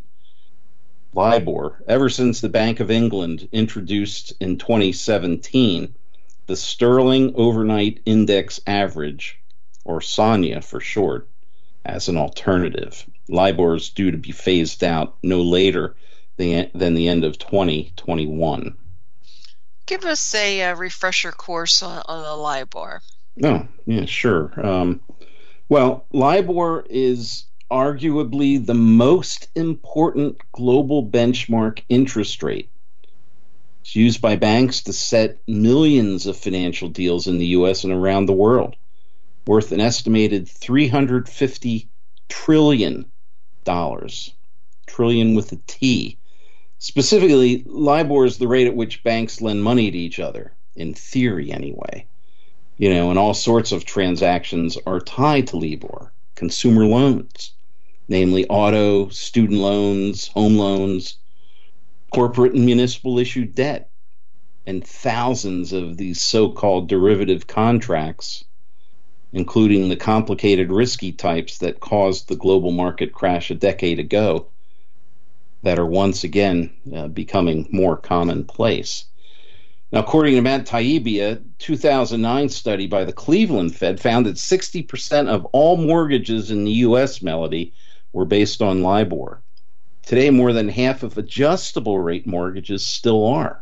LIBOR, ever since the Bank of England introduced in twenty seventeen the Sterling Overnight Index Average, or SONIA for short, as an alternative. LIBOR is due to be phased out no later than the end of twenty twenty-one. Give us a uh, refresher course on, on the LIBOR. Oh, yeah, sure. Um, well, LIBOR is arguably the most important global benchmark interest rate. It's used by banks to set millions of financial deals in the U S and around the world, worth an estimated three hundred fifty trillion dollars. Trillion with a T. Specifically, LIBOR is the rate at which banks lend money to each other, in theory anyway. You know, and all sorts of transactions are tied to LIBOR. Consumer loans, namely auto, student loans, home loans, corporate and municipal issued debt, and thousands of these so-called derivative contracts, including the complicated, risky types that caused the global market crash a decade ago, that are once again uh, becoming more commonplace. Now, according to Matt Taibbi, a two thousand nine study by the Cleveland Fed found that sixty percent of all mortgages in the U S, Melody, were based on LIBOR. Today, more than half of adjustable rate mortgages still are.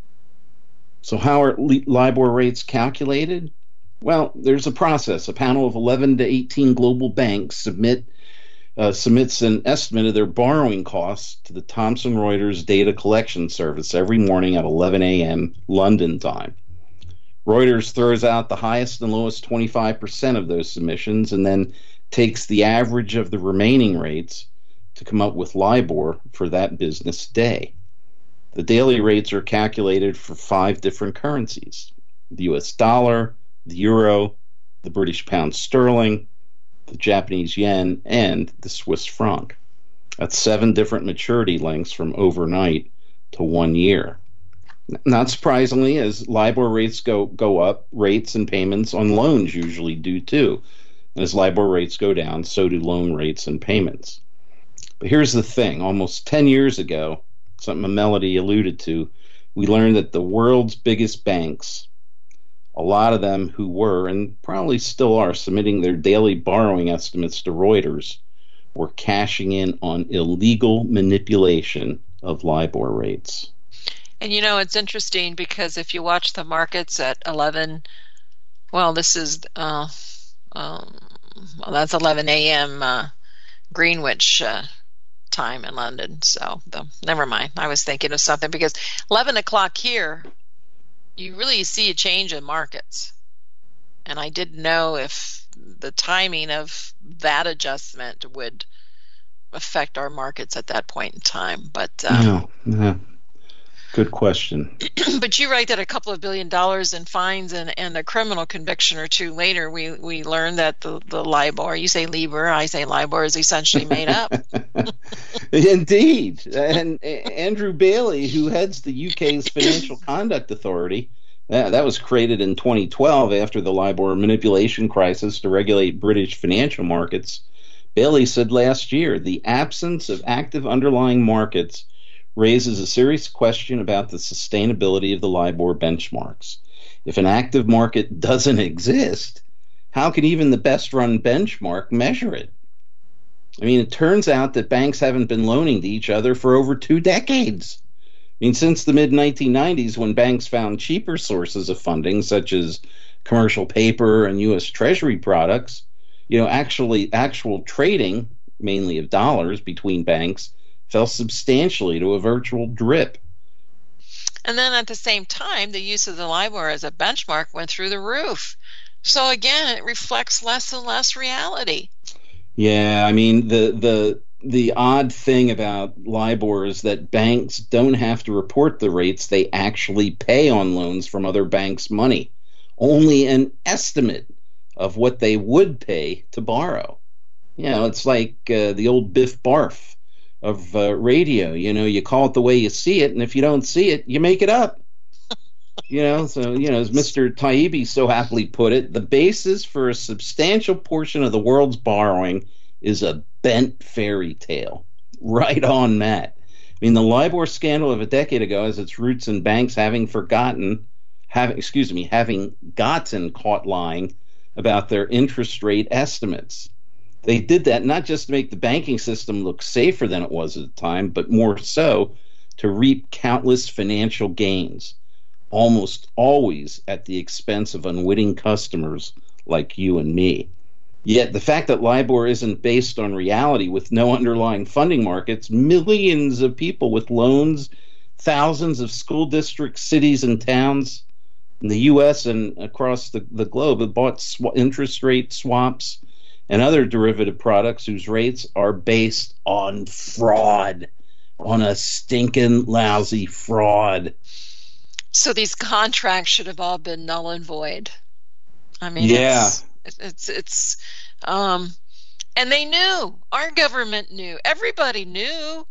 So how are LIBOR rates calculated? Well, there's a process. A panel of eleven to eighteen global banks submit uh, submits an estimate of their borrowing costs to the Thomson Reuters data collection service every morning at eleven a.m. London time. Reuters throws out the highest and lowest twenty-five percent of those submissions and then takes the average of the remaining rates to come up with LIBOR for that business day. The daily rates are calculated for five different currencies: the U S dollar, the euro, the British pound sterling, the Japanese yen, and the Swiss franc. That's seven different maturity lengths from overnight to one year. Not surprisingly, as LIBOR rates go, go up, rates and payments on loans usually do too. And as LIBOR rates go down, so do loan rates and payments. But here's the thing. Almost ten years ago, something Melody alluded to, we learned that the world's biggest banks, a lot of them who were, and probably still are, submitting their daily borrowing estimates to Reuters, were cashing in on illegal manipulation of LIBOR rates. And you know, it's interesting because if you watch the markets at eleven, well, this is, uh, um, well, that's eleven a.m. Uh, Greenwich uh, time in London. So the, never mind. I was thinking of something because eleven o'clock here, you really see a change in markets. And I didn't know if the timing of that adjustment would affect our markets at that point in time. But um, no, no. Good question. But you write that a couple of billion dollars in fines and, and a criminal conviction or two later, we, we learned that the, the LIBOR, you say LIBOR, I say LIBOR, is essentially made up. Indeed. And Andrew Bailey, who heads the U K's Financial Conduct Authority, that, that was created in twenty twelve after the LIBOR manipulation crisis to regulate British financial markets. Bailey said last year, the absence of active underlying markets raises a serious question about the sustainability of the LIBOR benchmarks. If an active market doesn't exist, how can even the best-run benchmark measure it? I mean, it turns out that banks haven't been loaning to each other for over two decades. I mean, since the mid nineteen nineties, when banks found cheaper sources of funding, such as commercial paper and U S Treasury products, you know, actually actual trading, mainly of dollars, between banks fell substantially to a virtual drip. And then at the same time, the use of the LIBOR as a benchmark went through the roof. So again, it reflects less and less reality. Yeah, I mean, the the the odd thing about LIBOR is that banks don't have to report the rates they actually pay on loans from other banks' money. Only an estimate of what they would pay to borrow. You know, it's like uh, the old Biff Barf of uh, radio. You know, you call it the way you see it, and if you don't see it, you make it up. You know, so, you know, as Mister Taibbi so happily put it, the basis for a substantial portion of the world's borrowing is a bent fairy tale. Right on that. I mean, the LIBOR scandal of a decade ago has its roots in banks having forgotten, having, excuse me, having gotten caught lying about their interest rate estimates. They did that not just to make the banking system look safer than it was at the time, but more so to reap countless financial gains, almost always at the expense of unwitting customers like you and me. Yet the fact that LIBOR isn't based on reality with no underlying funding markets, millions of people with loans, thousands of school districts, cities, and towns in the U S and across the, the globe have bought sw- interest rate swaps and other derivative products whose rates are based on fraud, on a stinking lousy fraud. So these contracts should have all been null and void. I mean, yeah. it's, it's, it's, um, and they knew, our government knew, everybody knew,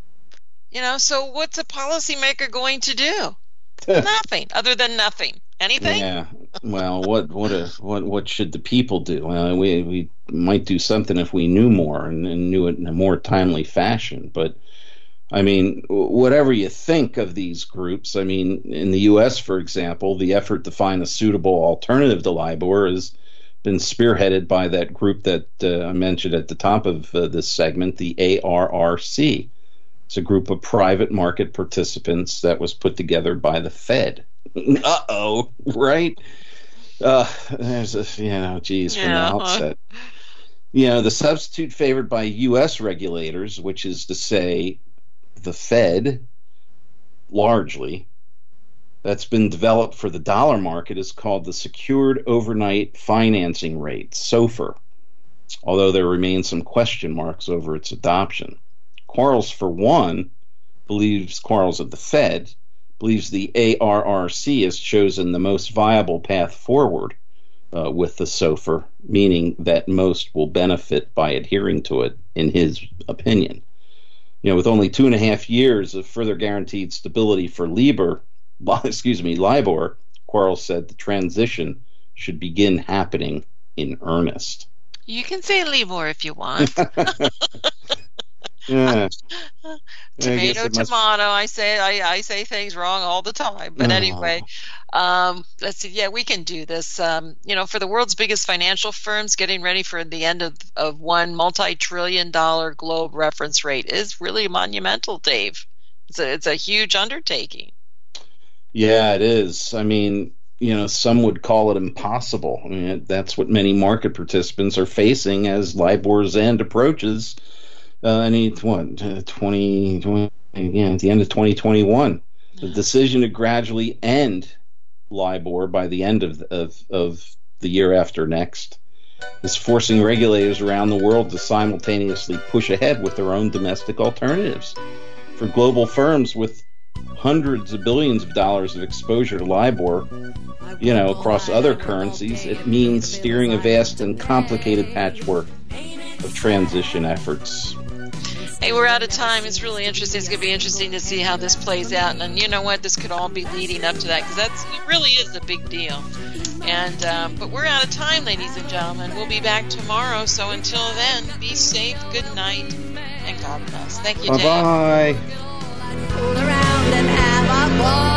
you know, so what's a policymaker going to do? Nothing, other than nothing. Anything? Yeah. Well, what what a, what what should the people do? Uh, we we might do something if we knew more and, and knew it in a more timely fashion. But I mean, whatever you think of these groups, I mean, in the U S, for example, the effort to find a suitable alternative to LIBOR has been spearheaded by that group that uh, I mentioned at the top of uh, this segment, the A R R C. It's a group of private market participants that was put together by the Fed. Uh-oh, right? Uh, there's a, you know, geez, from yeah, the outset. Huh? You know, the substitute favored by U S regulators, which is to say the Fed, largely, that's been developed for the dollar market is called the Secured Overnight Financing Rate, SOFR, although there remain some question marks over its adoption. Quarles, for one, believes, Quarles of the Fed, believes the A R R C has chosen the most viable path forward uh, with the SOFR, meaning that most will benefit by adhering to it, in his opinion. You know, with only two and a half years of further guaranteed stability for LIBOR, excuse me, LIBOR, Quarles said the transition should begin happening in earnest. You can say LIBOR if you want. Yeah. Tomato, I tomato. I say I, I say things wrong all the time. But anyway, um, let's see. Yeah, we can do this. Um, you know, for the world's biggest financial firms, getting ready for the end of, of one multi-trillion dollar globe reference rate is really monumental, Dave. It's a, it's a huge undertaking. Yeah, it is. I mean, you know, some would call it impossible. I mean, that's what many market participants are facing as LIBOR's end approaches. Uh, any what twenty, twenty yeah, at the end of twenty twenty-one, the decision to gradually end LIBOR by the end of, of of the year after next is forcing regulators around the world to simultaneously push ahead with their own domestic alternatives. For global firms with hundreds of billions of dollars of exposure to LIBOR, you know, across other currencies, it means steering a vast and complicated patchwork of transition efforts. Hey, we're out of time. It's really interesting. It's going to be interesting to see how this plays out. And, and you know what? This could all be leading up to that because that's it really is a big deal. And um, but we're out of time, ladies and gentlemen. We'll be back tomorrow. So until then, be safe. Good night, and God bless. Thank you, Dave. Bye bye.